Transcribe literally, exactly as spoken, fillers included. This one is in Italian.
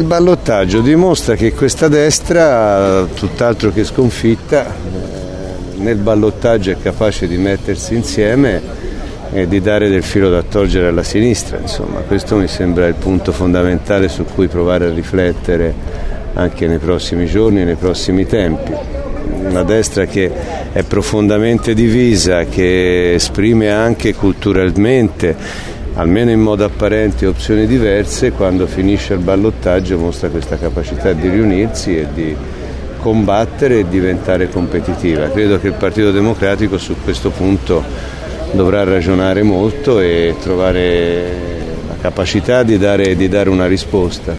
ballottaggio dimostra che questa destra, tutt'altro che sconfitta, nel ballottaggio è capace di mettersi insieme e di dare del filo da torcere alla sinistra. Insomma, questo mi sembra il punto fondamentale su cui provare a riflettere anche nei prossimi giorni e nei prossimi tempi. Una destra che è profondamente divisa, che esprime anche culturalmente, almeno in modo apparente, opzioni diverse, quando finisce il ballottaggio mostra questa capacità di riunirsi e di combattere e diventare competitiva. Credo che il Partito Democratico su questo punto dovrà ragionare molto e trovare la capacità di dare, di dare una risposta.